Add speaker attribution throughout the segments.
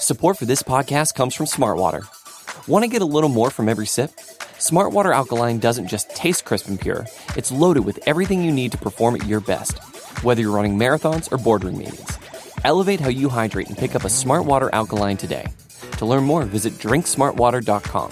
Speaker 1: Support for this podcast comes from Smartwater. Want to get a little more from every sip? Smartwater Alkaline doesn't just taste crisp and pure, it's loaded with everything you need to perform at your best, whether you're running marathons or boardroom meetings. Elevate how you hydrate and pick up a Smartwater Alkaline today. To learn more, visit drinksmartwater.com.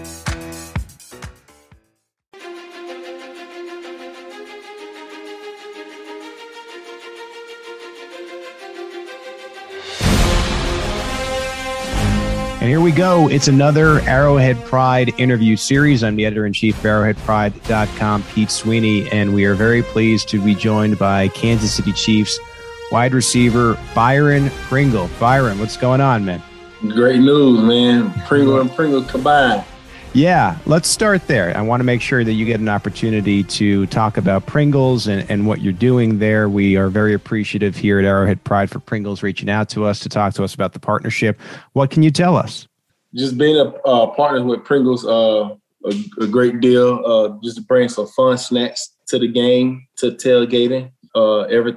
Speaker 2: And here we go. It's another Arrowhead Pride interview series. I'm the editor-in-chief of arrowheadpride.com, Pete Sweeney, and we are very pleased to be joined by Kansas City Chiefs wide receiver Byron Pringle. Byron, what's going on, man?
Speaker 3: Great news, man. Pringle and Pringle combined.
Speaker 2: Yeah, let's start there. I want to make sure that you get an opportunity to talk about Pringles and what you're doing there. We are very appreciative here at Arrowhead Pride for Pringles reaching out to us to talk to us about the partnership. What can you tell us?
Speaker 3: Just being a partner with Pringles, a great deal. Just to bring some fun snacks to the game, to tailgating. Every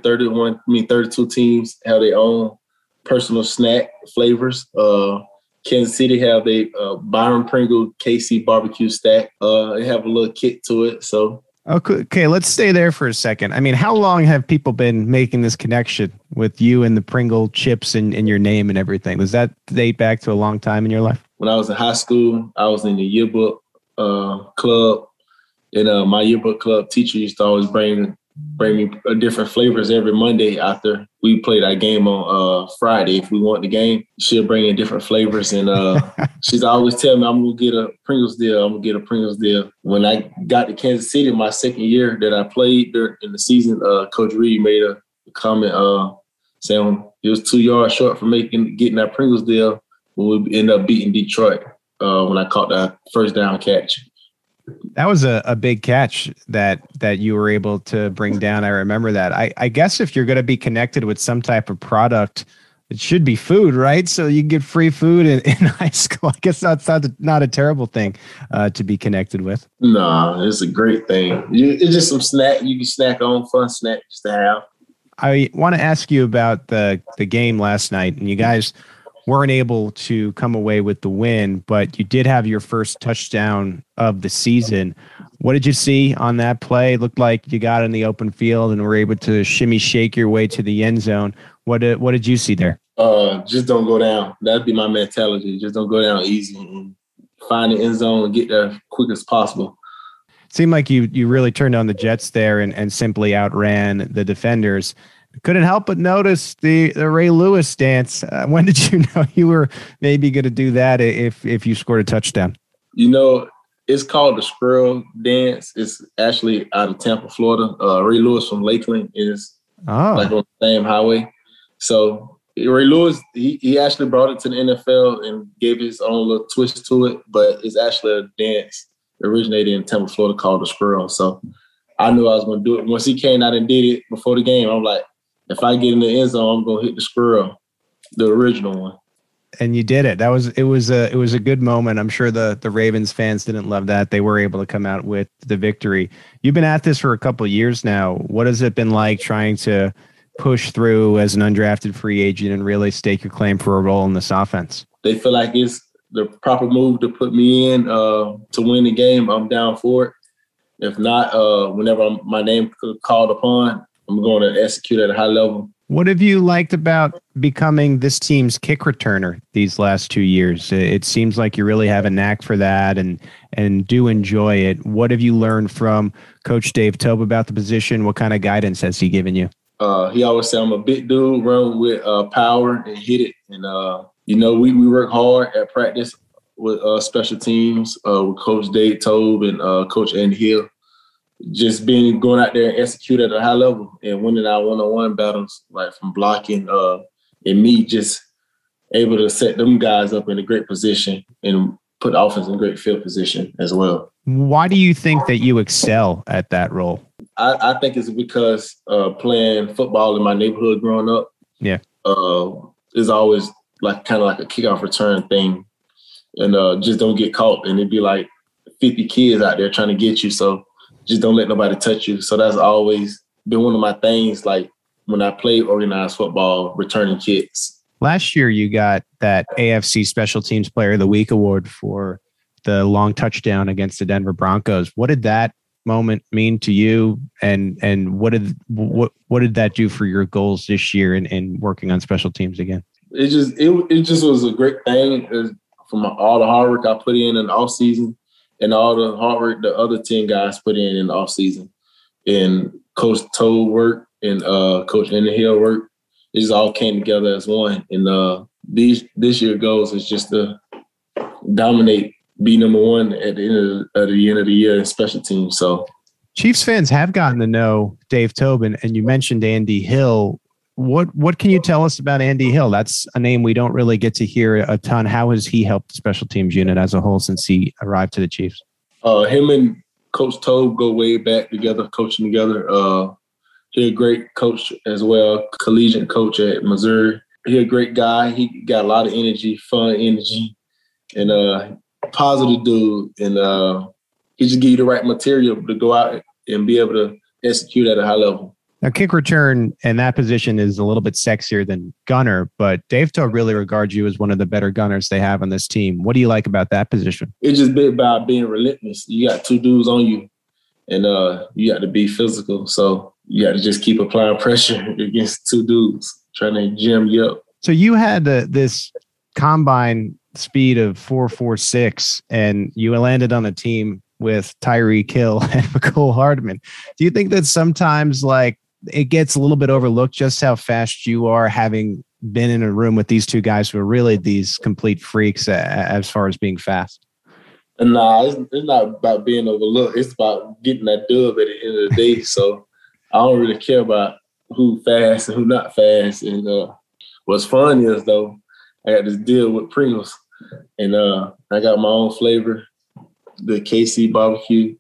Speaker 3: 32 teams have their own personal snack flavors. Kansas City have the Byron Pringle KC barbecue stack. They have a little kick to it. So
Speaker 2: okay, let's stay there for a second. I mean, how long have people been making this connection with you and the Pringle chips and your name and everything? Does that date back to a long time in your life?
Speaker 3: When I was in high school, I was in the yearbook club, and my yearbook club teacher used to always bring me different flavors every Monday after we played our game on Friday. If we want the game, she'll bring in different flavors. And she's always telling me, I'm going to get a Pringles deal. When I got to Kansas City, my second year that I played in the season, Coach Reed made a comment saying he was 2 yards short from getting that Pringles deal when we ended up beating Detroit when I caught that first down catch.
Speaker 2: That was a big catch that you were able to bring down. I remember that. I guess if you're going to be connected with some type of product, it should be food, right? So you get free food in high school. I guess that's not a terrible thing to be connected with.
Speaker 3: No, it's a great thing. It's just some snack you can snack on, fun snack just to have.
Speaker 2: I want to ask you about the game last night, and you guys weren't able to come away with the win, but you did have your first touchdown of the season. What did you see on that play? It looked like you got in the open field and were able to shake your way to the end zone. What did you see there?
Speaker 3: Just don't go down. That'd be my mentality. Just don't go down easy and find the end zone and get there quick as possible.
Speaker 2: It seemed like you really turned on the Jets there and simply outran the defenders. Couldn't help but notice the Ray Lewis dance. When did you know you were maybe going to do that if you scored a touchdown?
Speaker 3: You know, it's called the squirrel dance. It's actually out of Tampa, Florida. Ray Lewis from Lakeland is like on the same highway. So Ray Lewis, he actually brought it to the NFL and gave his own little twist to it, but it's actually a dance originated in Tampa, Florida called the squirrel. So I knew I was going to do it. Once he came out and did it before the game, I'm like, if I get in the end zone, I'm going to hit the squirrel, the original one.
Speaker 2: And you did it. It was a good moment. I'm sure the Ravens fans didn't love that. They were able to come out with the victory. You've been at this for a couple of years now. What has it been like trying to push through as an undrafted free agent and really stake your claim for a role in this offense?
Speaker 3: They feel like it's the proper move to put me in to win the game. I'm down for it. If not, whenever my name called upon, I'm going to execute at a high level.
Speaker 2: What have you liked about becoming this team's kick returner these last 2 years? It seems like you really have a knack for that and do enjoy it. What have you learned from Coach Dave Toub about the position? What kind of guidance has he given you?
Speaker 3: He always said I'm a big dude, run with power and hit it. And, we work hard at practice with special teams, with Coach Dave Toub and Coach Andy Hill. Just going out there and execute at a high level and winning our one-on-one battles, like from blocking, and me just able to set them guys up in a great position and put the offense in great field position as well.
Speaker 2: Why do you think that you excel at that role?
Speaker 3: I think it's because playing football in my neighborhood growing up, is always kind of like a kickoff return thing, and just don't get caught. And it'd be like 50 kids out there trying to get you, so just don't let nobody touch you. So that's always been one of my things. Like when I played organized football, returning kicks,
Speaker 2: Last year, you got that AFC Special Teams Player of the Week award for the long touchdown against the Denver Broncos. What did that moment mean to you, and what did that do for your goals this year in working on special teams again?
Speaker 3: It just was a great thing from all the hard work I put in the off season, and all the hard work the other 10 guys put in the off season, and Coach Toad work and Coach Hill work. It just all came together as one. And this year goals is just to dominate, be number one at the end of the year in special teams. So
Speaker 2: Chiefs fans have gotten to know Dave Tobin, and you mentioned Andy Hill. What can you tell us about Andy Hill? That's a name we don't really get to hear a ton. How has he helped the special teams unit as a whole since he arrived to the Chiefs?
Speaker 3: Him and Coach Toad go way back together, coaching together. He's a great coach as well, collegiate coach at Missouri. He's a great guy. He got a lot of energy, fun energy, and positive dude. And he just give you the right material to go out and be able to execute at a high level.
Speaker 2: Now, kick return in that position is a little bit sexier than gunner, but Dave Toad really regards you as one of the better gunners they have on this team. What do you like about that position?
Speaker 3: It's just about being relentless. You got two dudes on you, and you got to be physical. So you got to just keep applying pressure against two dudes trying to jam you up.
Speaker 2: So you had this combine speed of 4.46, and you landed on a team with Tyreek Hill and Mecole Hardman. Do you think that sometimes it gets a little bit overlooked just how fast you are, having been in a room with these two guys who are really these complete freaks as far as being fast?
Speaker 3: Nah, it's not about being overlooked. It's about getting that dub at the end of the day. So I don't really care about who fast and who not fast. And what's fun is, though, I got this deal with Pringles. And I got my own flavor, the KC barbecue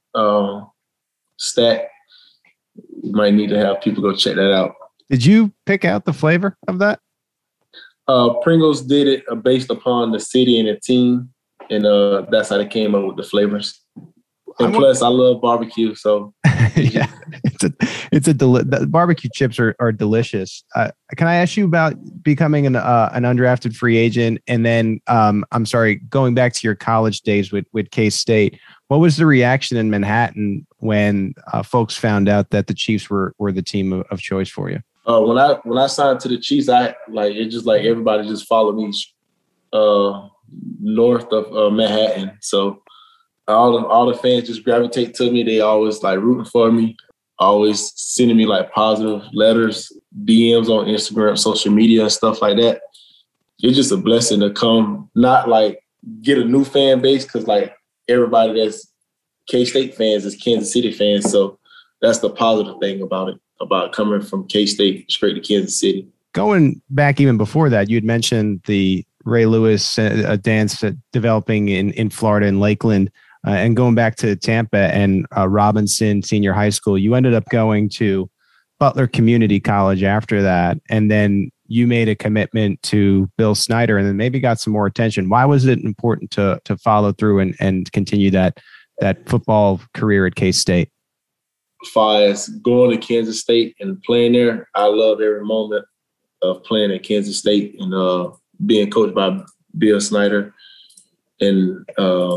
Speaker 3: stack. You might need to have people go check that out.
Speaker 2: Did you pick out the flavor of that?
Speaker 3: Pringles did it based upon the city and the team, and that's how they came up with the flavors. And plus, I love barbecue, so
Speaker 2: yeah, the barbecue chips are delicious. Can I ask you about becoming an undrafted free agent, and then going back to your college days with K-State? What was the reaction in Manhattan when folks found out that the Chiefs were the team of choice for you?
Speaker 3: When I signed to the Chiefs, it's just like everybody just followed me north of Manhattan. So all the fans just gravitate to me. They always rooting for me, always sending me positive letters, DMs on Instagram, social media, and stuff like that. It's just a blessing to come, not get a new fan base, because everybody that's K-State fans is Kansas City fans. So that's the positive thing about it, about coming from K-State straight to Kansas City.
Speaker 2: Going back even before that, you had mentioned the Ray Lewis dance developing in Florida and Lakeland, and going back to Tampa and Robinson Senior High School. You ended up going to Butler Community College after that, and then you made a commitment to Bill Snyder, and then maybe got some more attention. Why was it important to follow through and continue that football career at K-State?
Speaker 3: As far as going to Kansas State and playing there, I love every moment of playing at Kansas State and being coached by Bill Snyder. And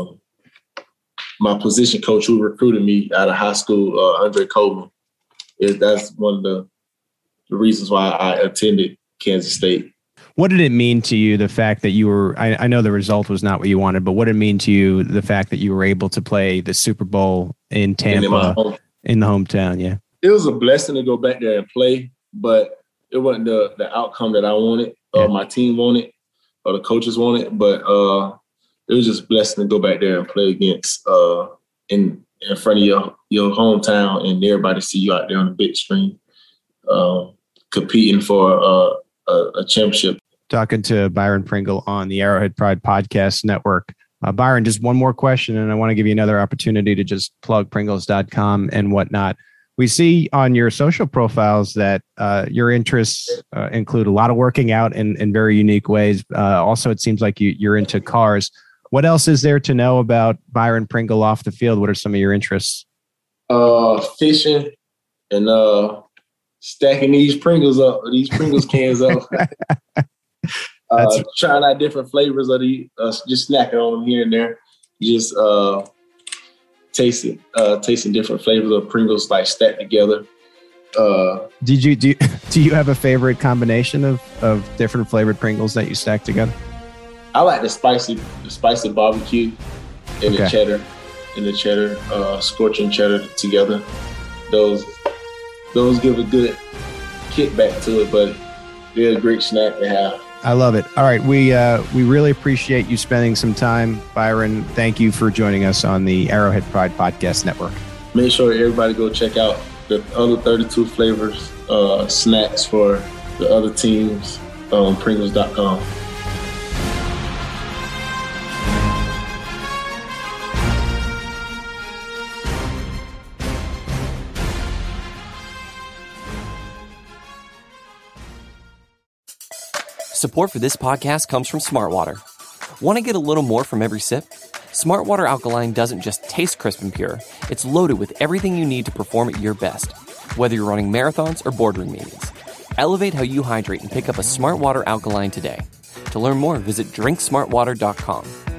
Speaker 3: my position coach who recruited me out of high school, Andre Coleman, that's one of the reasons why I attended Kansas State.
Speaker 2: What did it mean to you, the fact that you were, I know the result was not what you wanted, but what did it mean to you, the fact that you were able to play the Super Bowl in Tampa, in the hometown? Yeah.
Speaker 3: It was a blessing to go back there and play, but it wasn't the outcome that I wanted, or my team wanted, or the coaches wanted. But it was just a blessing to go back there and play against in front of your hometown, and everybody see you out there on the big screen, competing for a championship.
Speaker 2: Talking to Byron Pringle on the Arrowhead Pride Podcast Network. Byron, just one more question, and I want to give you another opportunity to just plug Pringles.com and whatnot. We see on your social profiles that your interests include a lot of working out in very unique ways. Also, it seems like you're into cars. What else is there to know about Byron Pringle off the field? What are some of your interests?
Speaker 3: Fishing and stacking these Pringles cans up. Trying out different flavors of the, just snacking on them here and there. Just tasting different flavors of Pringles like stacked together.
Speaker 2: Do you have a favorite combination of different flavored Pringles that you stack together?
Speaker 3: I like the spicy barbecue and the cheddar, scorching cheddar together. Those give a good kickback to it, but they're a great snack to have.
Speaker 2: I love it. All right, we really appreciate you spending some time, Byron. Thank you for joining us on the Arrowhead Pride Podcast Network. Make
Speaker 3: sure everybody go check out the other 32 flavors snacks for the other teams on Pringles.com.
Speaker 1: Support for this podcast comes from Smartwater. Want to get a little more from every sip? Smartwater Alkaline doesn't just taste crisp and pure, it's loaded with everything you need to perform at your best, whether you're running marathons or boardroom meetings. Elevate how you hydrate and pick up a Smartwater Alkaline today. To learn more, visit drinksmartwater.com.